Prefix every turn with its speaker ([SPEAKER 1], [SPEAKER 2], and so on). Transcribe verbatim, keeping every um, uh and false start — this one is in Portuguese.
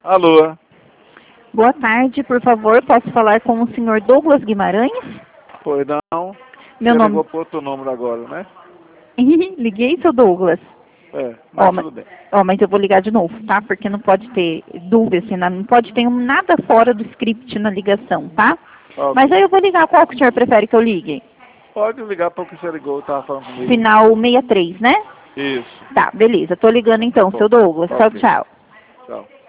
[SPEAKER 1] Alô?
[SPEAKER 2] Boa tarde, por favor, posso falar com o senhor Douglas Guimarães?
[SPEAKER 1] Pois não.
[SPEAKER 2] Meu
[SPEAKER 1] Você
[SPEAKER 2] nome...
[SPEAKER 1] ligou para outro número agora, né?
[SPEAKER 2] Liguei, seu Douglas.
[SPEAKER 1] É, mas
[SPEAKER 2] Ó,
[SPEAKER 1] tudo
[SPEAKER 2] mas,
[SPEAKER 1] bem.
[SPEAKER 2] ó, mas eu vou ligar de novo, tá? Porque não pode ter dúvida, assim, não pode ter nada fora do script na ligação, tá?
[SPEAKER 1] Ok.
[SPEAKER 2] Mas aí eu vou ligar, qual que o senhor prefere que eu ligue?
[SPEAKER 1] Pode ligar para o que você ligou, estava falando comigo.
[SPEAKER 2] Final sessenta e três, né?
[SPEAKER 1] Isso.
[SPEAKER 2] Tá, beleza. Tô ligando então,
[SPEAKER 1] Bom,
[SPEAKER 2] seu Douglas. Tchau,
[SPEAKER 1] ok.
[SPEAKER 2] tchau.
[SPEAKER 1] Tchau.